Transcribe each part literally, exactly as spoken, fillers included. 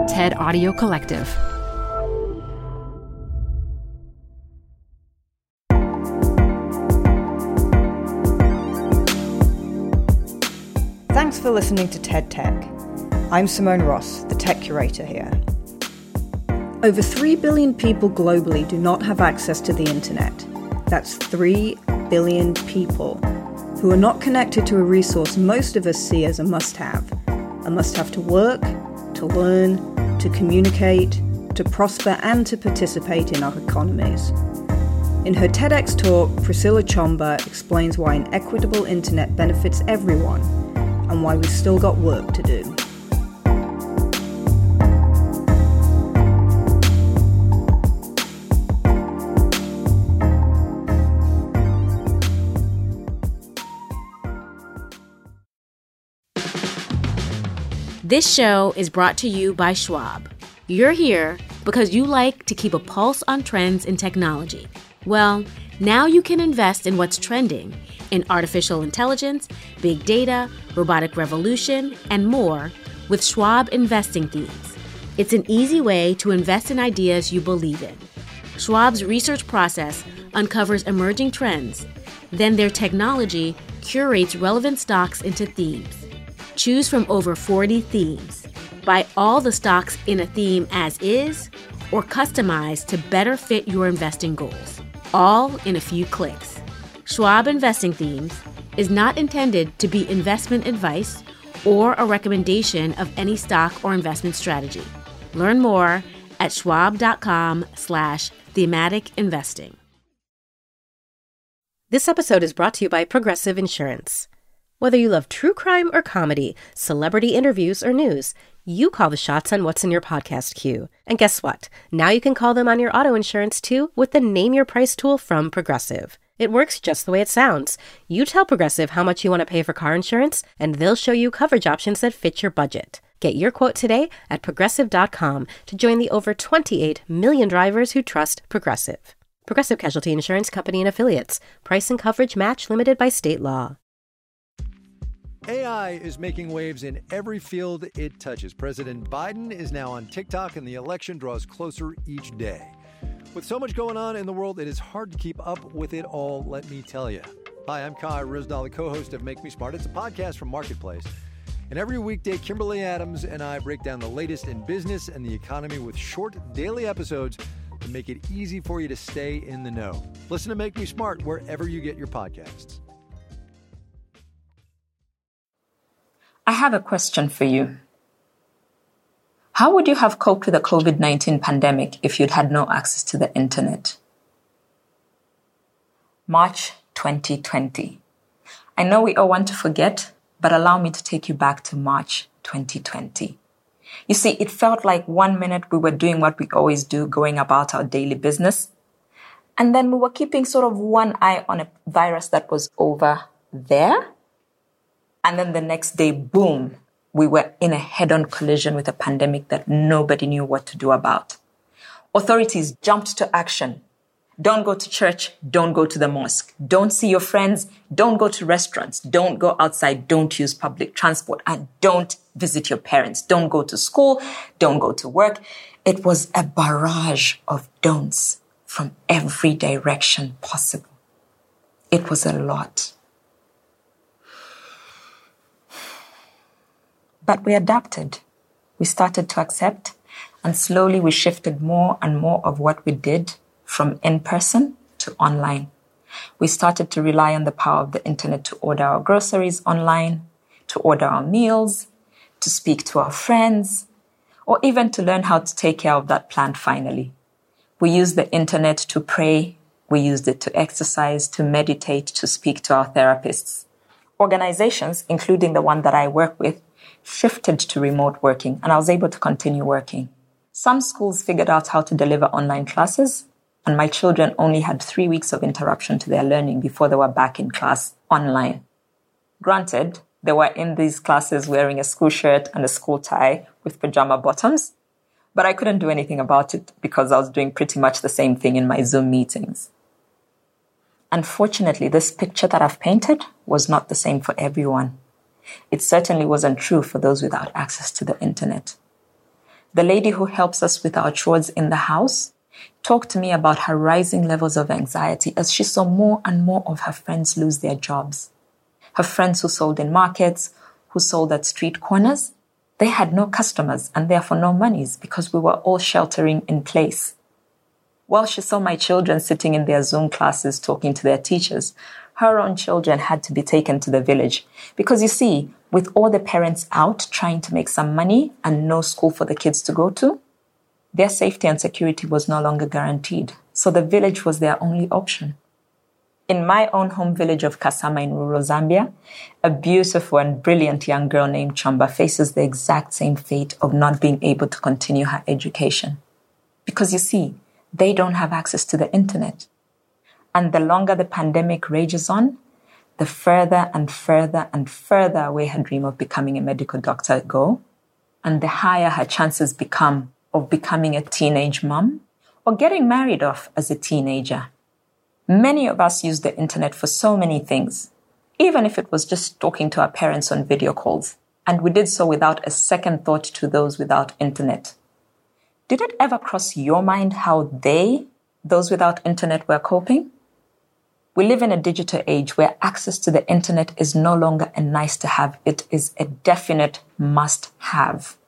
TED Audio Collective. Thanks for listening to TED Tech. I'm Simone Ross, the tech curator here. Over three billion people globally do not have access to the internet. That's three billion people who are not connected to a resource most of us see as a must-have. A must-have to work, to learn, to communicate, to prosper and to participate in our economies. In her TEDx talk, Priscilla Chomba explains why an equitable internet benefits everyone and why we've still got work to do. This show is brought to you by Schwab. You're here because you like to keep a pulse on trends in technology. Well, now you can invest in what's trending in artificial intelligence, big data, robotic revolution, and more with Schwab Investing Themes. It's an easy way to invest in ideas you believe in. Schwab's research process uncovers emerging trends. Then their technology curates relevant stocks into themes. Choose from over forty themes. Buy all the stocks in a theme as is or customize to better fit your investing goals. All in a few clicks. Schwab Investing Themes is not intended to be investment advice or a recommendation of any stock or investment strategy. Learn more at schwab.com slash thematic investing. This episode is brought to you by Progressive Insurance. Whether you love true crime or comedy, celebrity interviews or news, you call the shots on what's in your podcast queue. And guess what? Now you can call them on your auto insurance too with the Name Your Price tool from Progressive. It works just the way it sounds. You tell Progressive how much you want to pay for car insurance, and they'll show you coverage options that fit your budget. Get your quote today at progressive dot com to join the over twenty-eight million drivers who trust Progressive. Progressive Casualty Insurance Company and Affiliates. Price and coverage match limited by state law. A I is making waves in every field it touches. President Biden is now on TikTok, and the election draws closer each day. With so much going on in the world, it is hard to keep up with it all, let me tell you. Hi, I'm Kai Ryssdal, the co-host of Make Me Smart. It's a podcast from Marketplace. And every weekday, Kimberly Adams and I break down the latest in business and the economy with short daily episodes to make it easy for you to stay in the know. Listen to Make Me Smart wherever you get your podcasts. I have a question for you. How would you have coped with the covid nineteen pandemic if you'd had no access to the internet? March twenty twenty. I know we all want to forget, but allow me to take you back to March twenty twenty. You see, it felt like one minute we were doing what we always do, going about our daily business, and then we were keeping sort of one eye on a virus that was over there. And then the next day, boom, we were in a head-on collision with a pandemic that nobody knew what to do about. Authorities jumped to action. Don't go to church. Don't go to the mosque. Don't see your friends. Don't go to restaurants. Don't go outside. Don't use public transport. And don't visit your parents. Don't go to school. Don't go to work. It was a barrage of don'ts from every direction possible. It was a lot. But we adapted. We started to accept, and slowly we shifted more and more of what we did from in-person to online. We started to rely on the power of the internet to order our groceries online, to order our meals, to speak to our friends, or even to learn how to take care of that plant finally. We used the internet to pray. We used it to exercise, to meditate, to speak to our therapists. Organizations, including the one that I work with, shifted to remote working, and I was able to continue working. Some schools figured out how to deliver online classes, and my children only had three weeks of interruption to their learning before they were back in class online. Granted, they were in these classes wearing a school shirt and a school tie with pajama bottoms, but I couldn't do anything about it because I was doing pretty much the same thing in my Zoom meetings. Unfortunately, this picture that I've painted was not the same for everyone. It certainly wasn't true for those without access to the internet. the lady who helps us with our chores in the house, talked to me about her rising levels of anxiety as she saw more and more of her friends lose their jobs. Her friends who sold in markets, who sold at street corners, they had no customers and therefore no monies because we were all sheltering in place. While she saw my children sitting in their Zoom classes talking to their teachers, her own children had to be taken to the village. Because you see, with all the parents out trying to make some money and no school for the kids to go to, their safety and security was no longer guaranteed. So the village was their only option. In my own home village of Kasama in rural Zambia, a beautiful and brilliant young girl named Chomba faces the exact same fate of not being able to continue her education. Because you see, they don't have access to the internet. And the longer the pandemic rages on, the further and further and further away her dream of becoming a medical doctor go, and the higher her chances become of becoming a teenage mom or getting married off as a teenager. Many of us use the internet for so many things, even if it was just talking to our parents on video calls, and we did so without a second thought to those without internet. Did it ever cross your mind how they, those without internet, were coping? We live in a digital age where access to the internet is no longer a nice to have, it is a definite must have.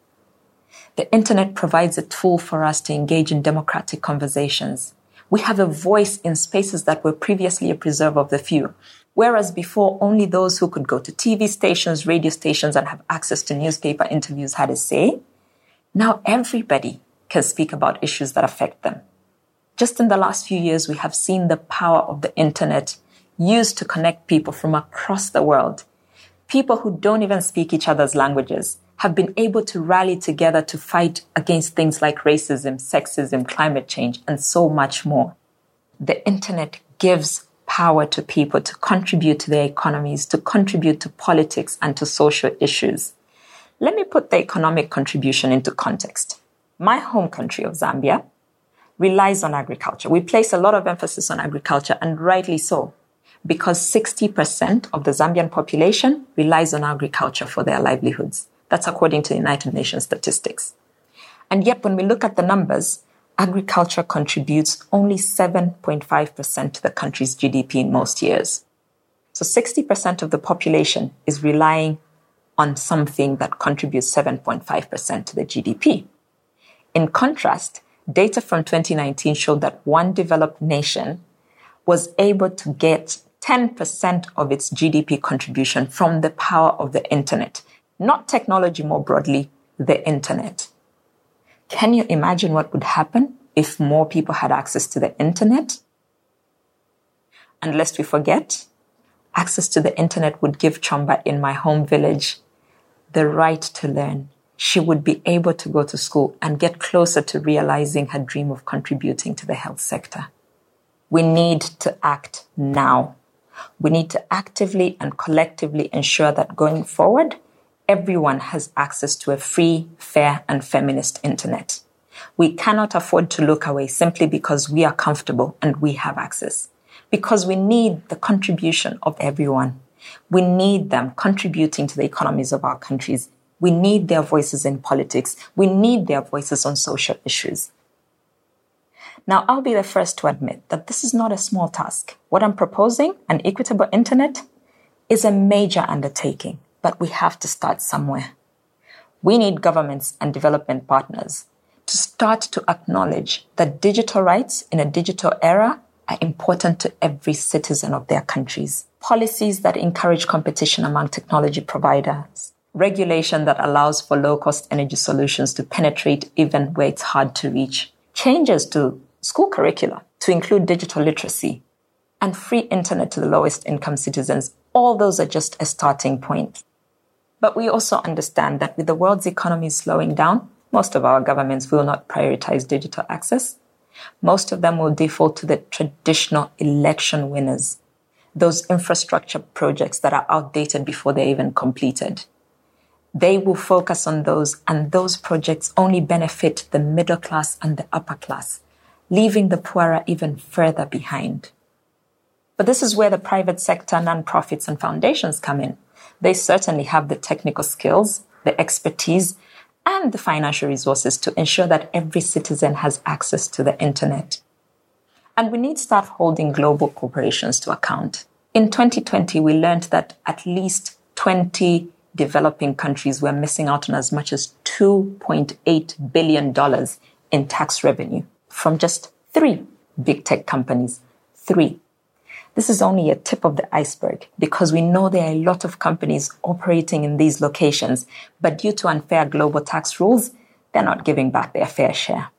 The internet provides a tool for us to engage in democratic conversations. We have a voice in spaces that were previously a preserve of the few, whereas before only those who could go to T V stations, radio stations, and have access to newspaper interviews had a say. Now everybody can speak about issues that affect them. Just in the last few years, we have seen the power of the internet used to connect people from across the world. People who don't even speak each other's languages have been able to rally together to fight against things like racism, sexism, climate change, and so much more. The internet gives power to people to contribute to their economies, to contribute to politics and to social issues. Let me put the economic contribution into context. My home country of Zambia relies on agriculture. We place a lot of emphasis on agriculture, and rightly so, because sixty percent of the Zambian population relies on agriculture for their livelihoods. That's according to the United Nations statistics. And yet, when we look at the numbers, agriculture contributes only seven point five percent to the country's G D P in most years. So sixty percent of the population is relying on something that contributes seven point five percent to the G D P. In contrast, data from twenty nineteen showed that one developed nation was able to get ten percent of its G D P contribution from the power of the internet. Not technology more broadly, the internet. Can you imagine what would happen if more people had access to the internet? And lest we forget, access to the internet would give Chomba in my home village the right to learn. She would be able to go to school and get closer to realizing her dream of contributing to the health sector. We need to act now. We need to actively and collectively ensure that going forward, everyone has access to a free, fair, and feminist internet. We cannot afford to look away simply because we are comfortable and we have access. Because we need the contribution of everyone. We need them contributing to the economies of our countries. We need their voices in politics. We need their voices on social issues. Now, I'll be the first to admit that this is not a small task. What I'm proposing, an equitable internet, is a major undertaking, but we have to start somewhere. We need governments and development partners to start to acknowledge that digital rights in a digital era are important to every citizen of their countries. Policies that encourage competition among technology providers. Regulation that allows for low-cost energy solutions to penetrate even where it's hard to reach. Changes to school curricula to include digital literacy. And free internet to the lowest income citizens. All those are just a starting point. But we also understand that with the world's economy slowing down, most of our governments will not prioritize digital access. Most of them will default to the traditional election winners, those infrastructure projects that are outdated before they're even completed. They will focus on those, and those projects only benefit the middle class and the upper class, leaving the poorer even further behind. But this is where the private sector, nonprofits, and foundations come in. They certainly have the technical skills, the expertise, and the financial resources to ensure that every citizen has access to the internet. And we need to start holding global corporations to account. In twenty twenty, we learned that at least twenty developing countries were missing out on as much as two point eight billion dollars in tax revenue from just three big tech companies. Three. This is only a tip of the iceberg because we know there are a lot of companies operating in these locations, but due to unfair global tax rules, they're not giving back their fair share.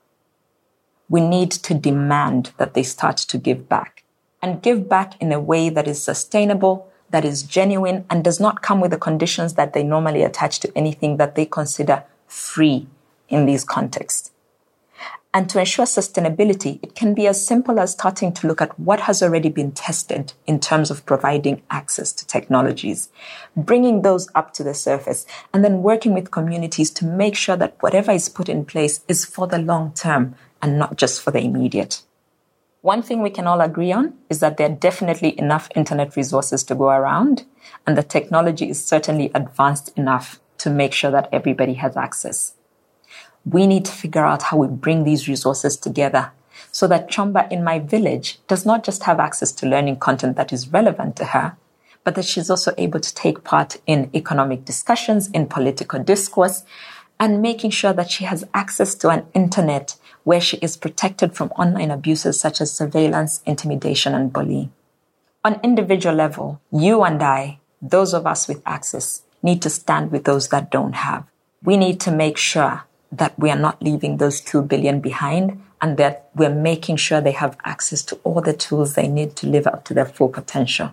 We need to demand that they start to give back, and give back in a way that is sustainable, that is genuine, and does not come with the conditions that they normally attach to anything that they consider free in these contexts. And to ensure sustainability, it can be as simple as starting to look at what has already been tested in terms of providing access to technologies, bringing those up to the surface, and then working with communities to make sure that whatever is put in place is for the long term and not just for the immediate. One thing we can all agree on is that there are definitely enough internet resources to go around, and the technology is certainly advanced enough to make sure that everybody has access. We need to figure out how we bring these resources together so that Chomba in my village does not just have access to learning content that is relevant to her, but that she's also able to take part in economic discussions, in political discourse, and making sure that she has access to an internet where she is protected from online abuses such as surveillance, intimidation, and bullying. On individual level, you and I, those of us with access, need to stand with those that don't have. We need to make sure that we are not leaving those two billion behind and that we're making sure they have access to all the tools they need to live up to their full potential.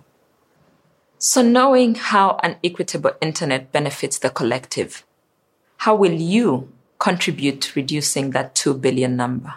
So knowing how an equitable internet benefits the collective, how will you contribute to reducing that two billion number?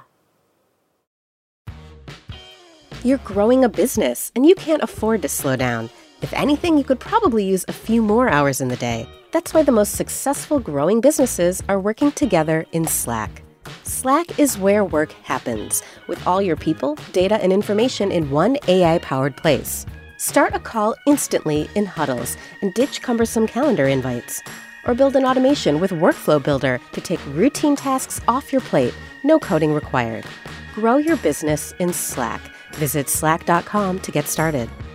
You're growing a business and you can't afford to slow down. If anything, you could probably use a few more hours in the day. That's why the most successful growing businesses are working together in Slack. Slack is where work happens, with all your people, data, and information in one A I-powered place. Start a call instantly in huddles and ditch cumbersome calendar invites. Or build an automation with Workflow Builder to take routine tasks off your plate, no coding required. Grow your business in Slack. Visit slack dot com to get started.